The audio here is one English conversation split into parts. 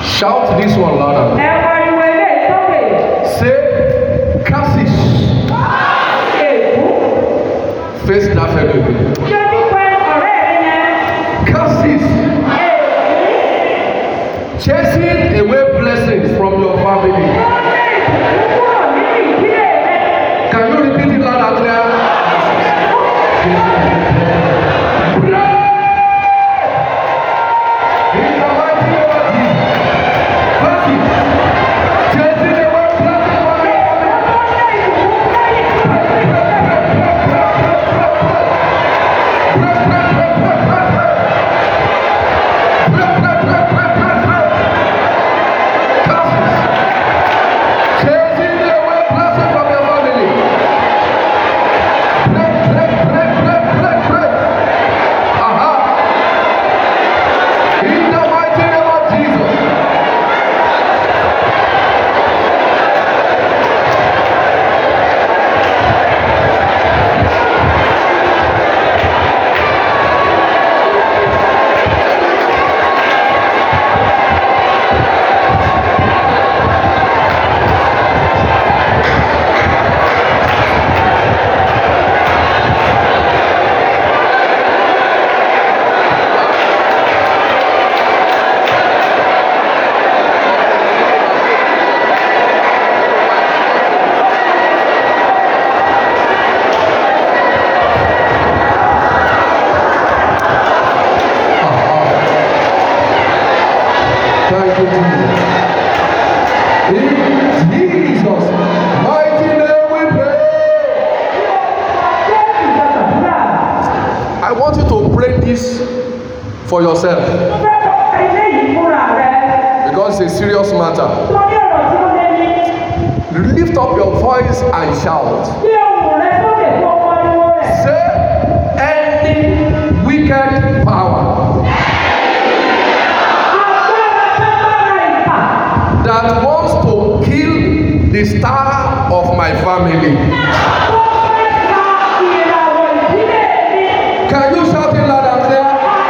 Shout this one louder. Ẹ pariwo ilé ìsókè. Say, curses. Èkú. Face that fellow again. Yọjú pé ọ̀rẹ́ rẹ yẹn. Curses. Èkú. Chasing away blessings from your family. Kúrò nínú ìdílé rẹ. Can you repeat it loud and clear? For yourself, because it's a serious matter. Lift up your voice and shout. Say, any wicked power that wants to kill the star of my family. Can you shout it loud and clear?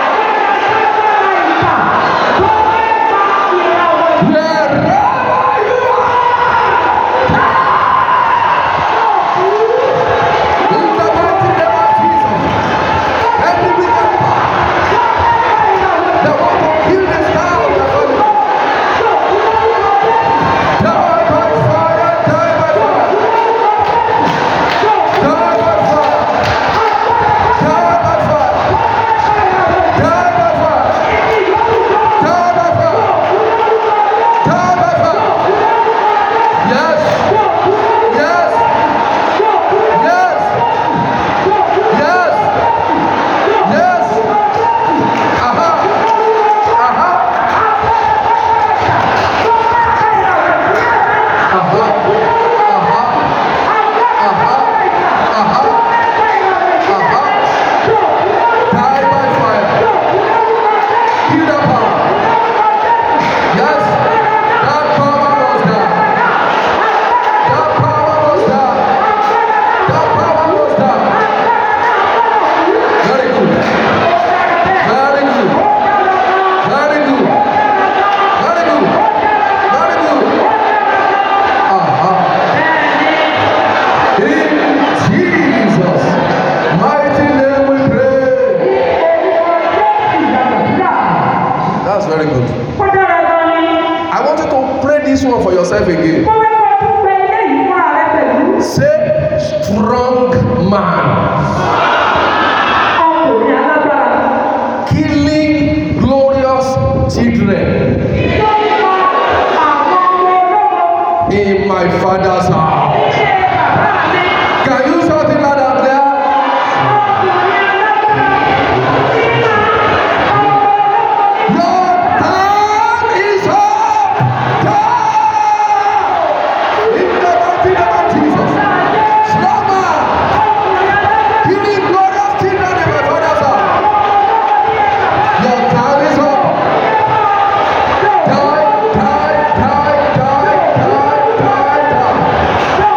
Again. Say, strong man. Killing glorious children in my father's house. Can you shout it loud and clear? Your time is up. Die.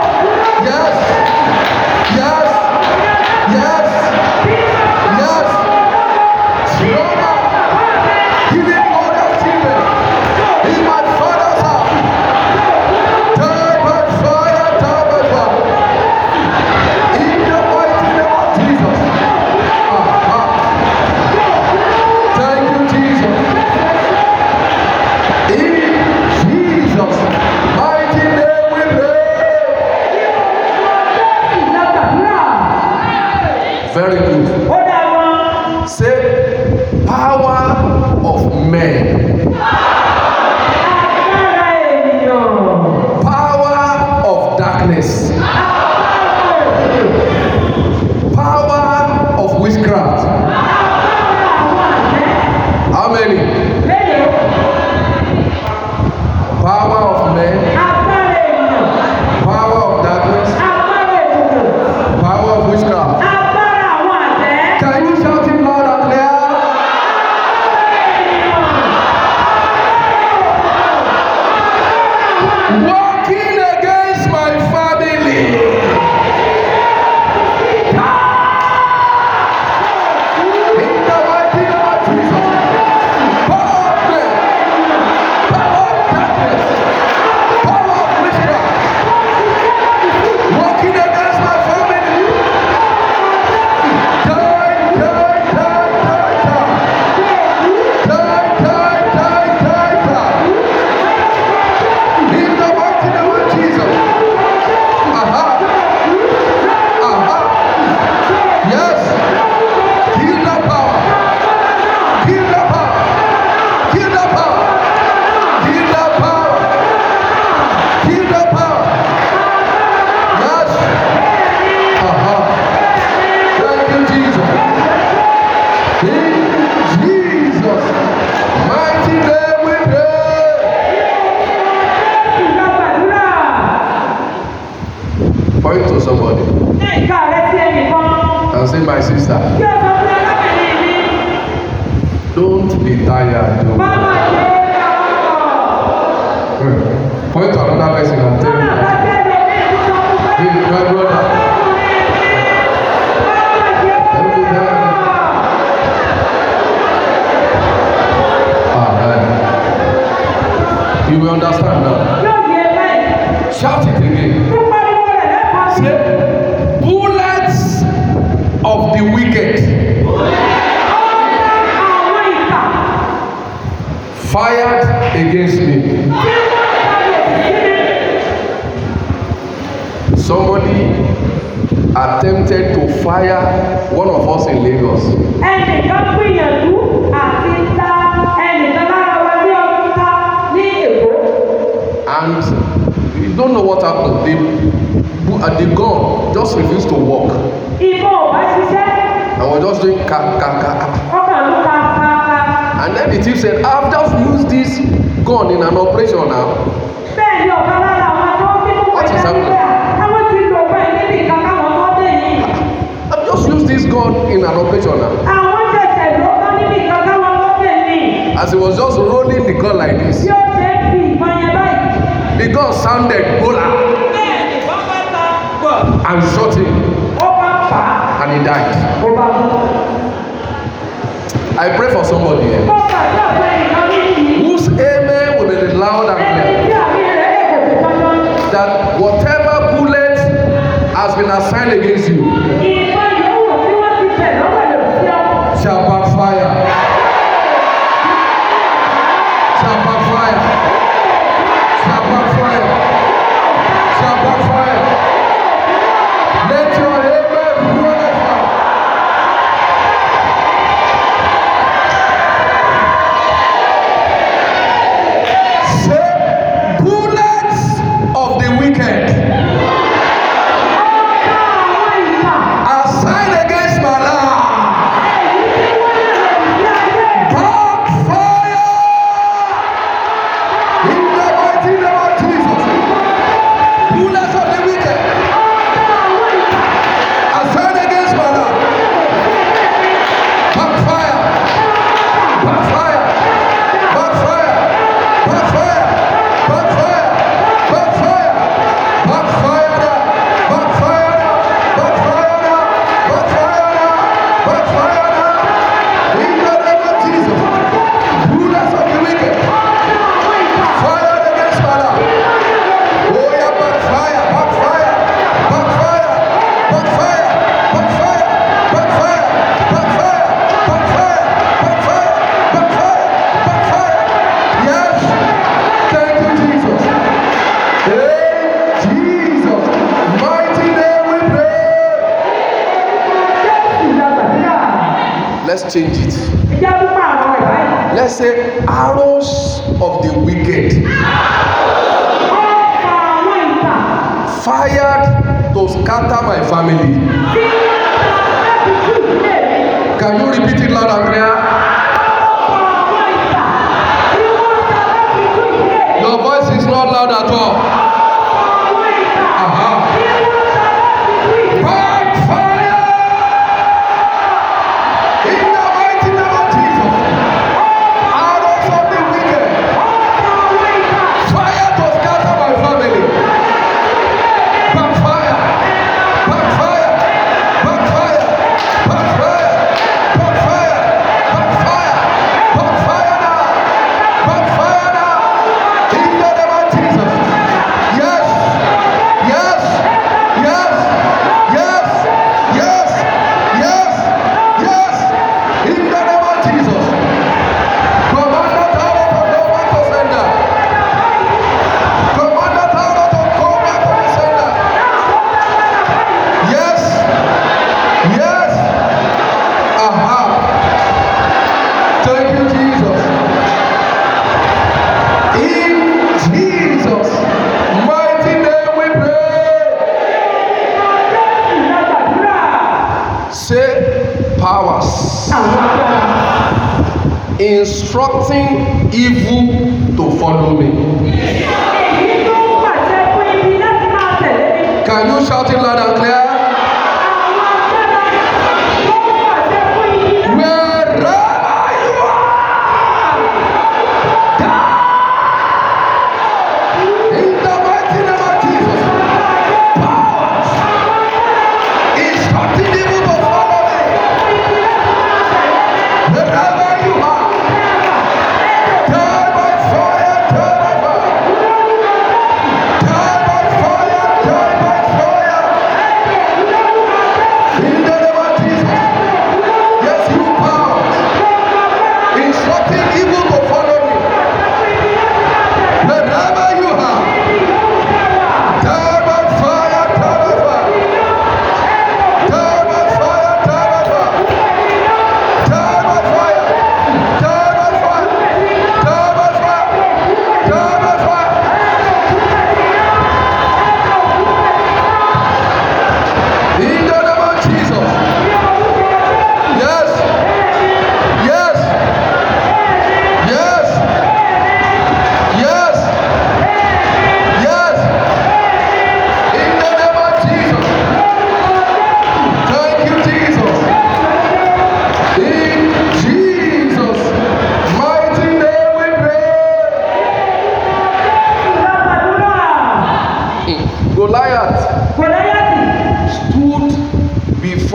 You will understand now. Yóò yẹ báyìí. Shout it again. Tún pariwo rẹ̀ lẹ́ẹ̀kan sí. Say, bullets of the wicked Ọ̀tá àwọn ìkà fired against me. tí wọ́n kalẹ̀ sí mi. Somebody attempted to fire one of us in Lagos. Ẹnìkan gbìyànjú àti ta ẹnìkan lára wa ní ọdún ká ní Èkó. And you don't know what happened. The gun just refused to work. Ìbọn ò bá ṣiṣẹ́. And we're just doing ka ka ka ka. Ọkàn ló ka ká. And then the thief said, I've just used this gun in an operation now. Bẹ́ẹ̀ ni ọ̀kan lára àwọn tó ń bínú What is pẹ̀lú happening? ẹgbẹ́ àwọn tí lò bẹ́ẹ̀ níbi ìkan káwọn tó dé yìí. I've just used this gun in an operation now. Àwọn ṣẹ̀ṣẹ̀ ló tán níbi ìkan káwọn tó dé yìí. As he was just rolling the gun like this, Bí ó ṣe ń fi ìbọn yẹn báyìí. the gun sounded bola Bẹ́ẹ̀ni wọ́n bá ta gbọ̀. and shot him, Ó bá fà á. and he died. Ó bá mú. I pray for somebody here Ó gbàdúrà pé ìkan ní yìí. whose amen will be loud and Ẹni clear. tí àmì rẹ̀ lè kò fi tọ́jọ́. That whatever bullet has been assigned against you Ìbọn yòówù tí wọ́n ti tẹ̀ lọ́wọ́ lè fi ọ́. shall backfire. Shall backfire. Shall backfire. Shall backfire. Let your amen glorify. Say, bullets of the wicked Ọ̀tá àwọn ìkà. assigned against my life. Èyí tí wọ́n lè lò sí ayé. Backfire! In the mighty name of Jesus. Bullets of the wicked Ọ̀tá àwọn ìkà. assigned against my life. Backfire! Backfire! Backfire! Backfire! Backfire! Backfire! Backfire! Backfire! Backfire! Backfire! Backfire! In the name of Jesus. Bullets of the wicked fired against my life. Oh yeah, backfire, backfire, backfire, backfire, backfire, backfire, backfire, backfire, backfire, backfire, backfire. Yes, thank you, Jesus. Hey, Jesus, mighty name we pray. Let's change it. Ìjà púpọ̀ àwọn rẹ̀ báyìí. Let's say arrows of the wicked Ọ̀pọ̀ àwọn ìkà fired to scatter my family. tí láti tú ìdílé mi. Can you repeat it loud and clear? Ọ̀pọ̀ àwọn ìkà tí wọ́n ta láti tú ìdílé mi. Your voice is not loud at all. Ọ̀pọ̀ àwọn ìkà Aha. tí wọ́n ta láti tú ìdílé mi. Backfire! In the mighty name of Jesus. Arrows of the wicked Ọ̀pọ̀ àwọn ìkà fire to scatter my family. Backfire! Backfire! Backfire! Backfire! Backfire! Backfire! Backfire now! Backfire now! In the name of Jesus. Yes! Yes! Yes! Yes! Yes! Yes! Yes! In the name of Jesus. Command the tower to go back to sender. Command the tower to go back to the sender. Yes. Yes. Aha. Thank you, Jesus. In Jesus' mighty name we pray. ìlàgbàdúrà. Say powers Àwọn agbára. instructing evil to follow me. Èyí tó ń pàṣẹ fún ibi láti máa tẹ̀lé mi. Can you shout it loud and clear? Àwọn agbára tó ń pàṣẹ fún ibi láti Wherever you are, die. In the mighty name of Jesus. Powers instructing evil to follow me. Wherever you are, die by fire, die by fire.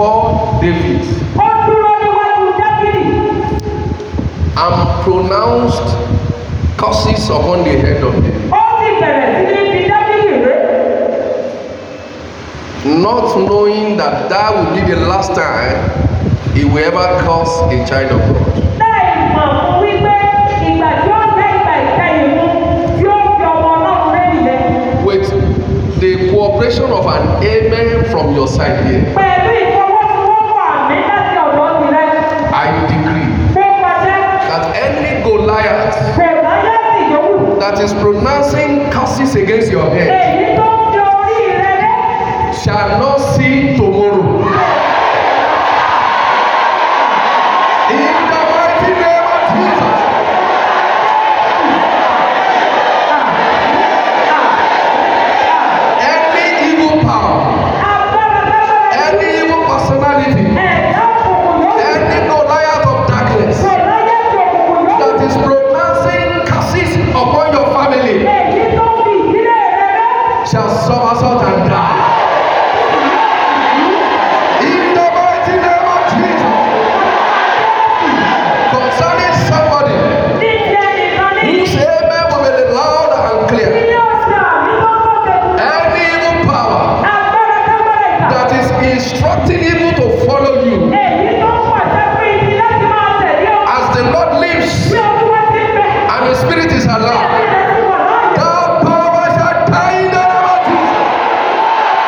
before David Ó dúró níwájú Dáfídì. and pronounced curses upon the head of David, Ó sì bẹ̀rẹ̀ sí ní fi Dáfídì ré. not knowing that that would be the last time he will ever curse a child of God. Láì mọ̀ fún wípé ìgbà tí ó jẹ́ ìgbà ìkẹyìn fún tí ó fi ọmọ Ọlọ́run ré nìyẹn. With the cooperation of an amen from your side here, Pẹ̀lú ìfọwọ́sowọ́pọ̀ àmì láti ọ̀dọ̀ tirẹ̀. I decree Mo pàṣẹ that any Goliath kò láyàtì yòówù. that is pronouncing curses against your head Èyí tó ń fi orí rẹ̀ ré. shall not see tomorrow. In the mighty name of Jesus. Any evil power, any evil personality, any Goliath of darkness that is pronouncing curses upon your family shall somersault and die. In the mighty name of Jesus. Concerning somebody whose amen will be loud and clear. Any evil power that is instructing evil to follow you as the Lord lives and the Spirit is alive.